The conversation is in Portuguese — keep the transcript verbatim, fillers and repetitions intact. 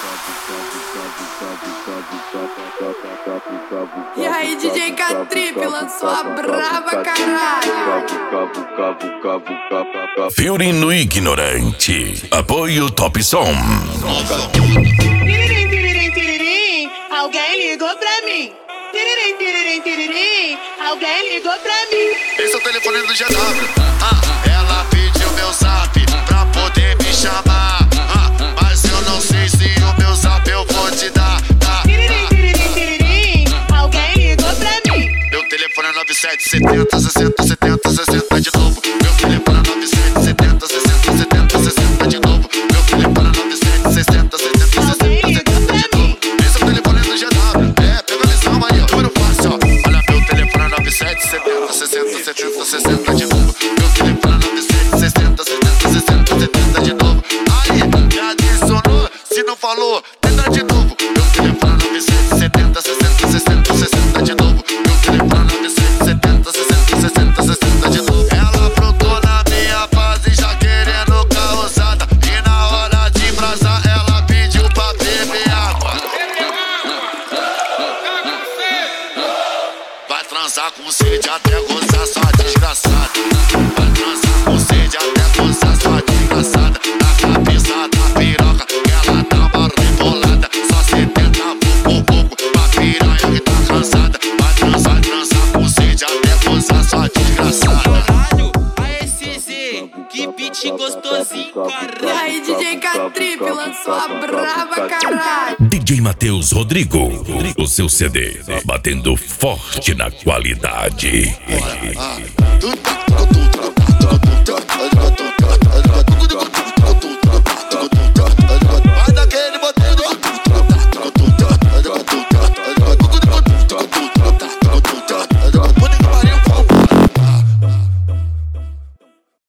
E aí, D J K-Trip lançou a brava, caralho. Fiorino Ignorante, apoio Top Som. Tiririm, tiririm, tiririm, alguém ligou pra mim. Tiririm, tiririm, tiririm, alguém ligou pra mim. Esse é o telefone do G W. Ah, ela pediu meu zap pra poder me chamar. Ah, mas eu não sei se o meu zap eu vou te dar. Tá? Tiririm, tiririm, tiririm, alguém ligou pra mim. Meu telefone é nove sete setenta, sessenta, setenta, sessenta de novo. Meu telefone é nove sete setenta, sessenta, setenta, sessenta de novo. Meu telefone é nove sete sessenta, setenta, sessenta, setenta de novo. Esse é o telefone do G W. É, pega a lição aí, ó. Número fácil, ó. Olha, meu telefone é nove sete setenta, sessenta, setenta, sessenta de novo. Meu telefone é nove sete sessenta, setenta, sessenta, setenta de novo. Aí, me adicionou, se não falou, tenta de novo. Meu telefone é nove sete setenta, sessenta, sessenta, sessenta de novo. Meu telefone é nove sete setenta, sessenta, sessenta, sessenta de novo. Ela aprontou na minha fase, já querendo causada. E na hora de brasar, ela pediu pra beber água. Vai transar com sede até gozar, sua desgraçada. Vai transar com sede até gozar, sua desgraçada. Na cabeça da piroca, ela dá uma rebolada. Só setenta pouco, pouco, pra piranha que tá cansada. Vai transar, vai transar com sede até gozar, sua desgraçada. Caralho, a S Z, que beat gostosinho, E caralho. aí, D J K-Trip lançou a brava, caralho. D J Matheus Rodrigo, o seu C D batendo forte na qualidade. Ah, tu, tu, tu, tu, tu, tu, tu, tu,